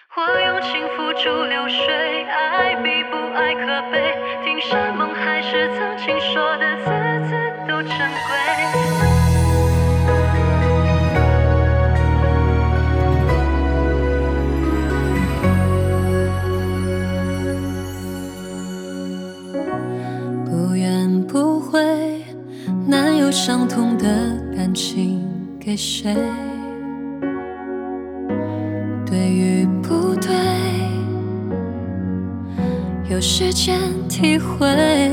我用情付诸流水，爱比不爱可悲。听山盟海誓，曾经说的字字都珍贵。不怨不悔，难有伤痛的感情给谁？对与不对，有时间体会。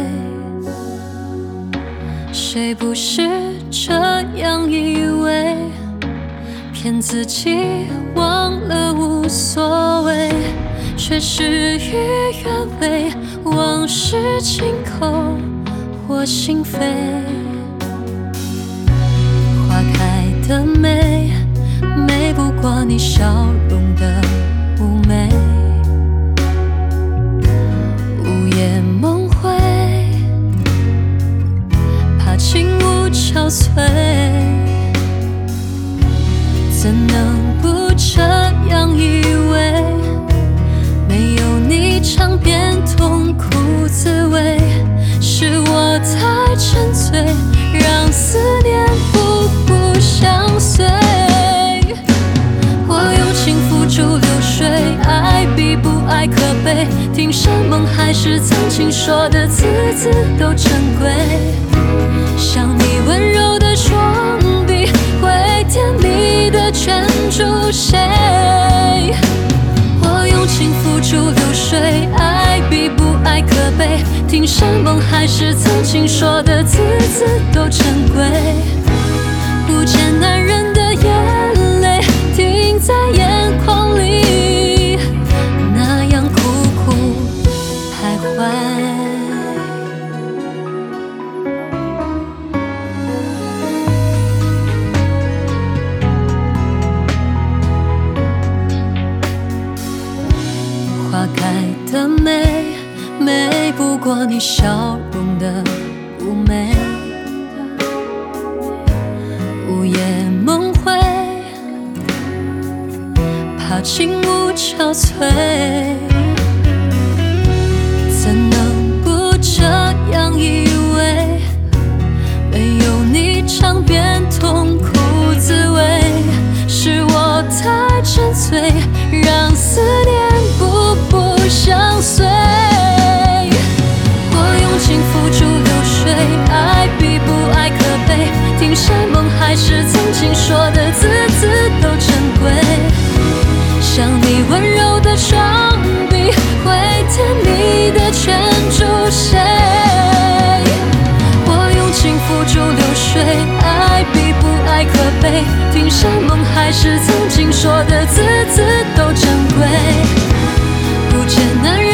谁不是这样以为，骗自己忘了无所谓，却事与愿违，往事轻口或心扉。花开的美，美不过你笑容的妩媚。午夜梦回，怕情无憔悴，怎能不这样以为？没有你尝遍痛苦滋味，是我太沉醉，让思念步步相随。我用情付诸流水，爱比不爱可悲。听山盟海誓，曾经说的字字都珍贵。像你温柔的双臂，会甜蜜的圈住谁？我用情付诸流水，爱比不爱可悲。听山盟海誓，曾经说的字字都珍贵。不见男人的眼泪停在眼眶里，那样苦苦徘徊。花开的美，美不过你笑容的妩媚。午夜梦回，怕情无憔悴，怎能不这样以为？没有你尝遍痛苦滋味，是我太沉醉，让思念步步相随。我用情付诸流水，爱比不爱可悲。听山盟海誓，曾经说的字字都珍贵。像你温柔的双臂，会甜蜜的圈住谁？我用情付诸流水，爱比不爱可悲。听山盟海誓，曾经说的字字都珍贵。不见男人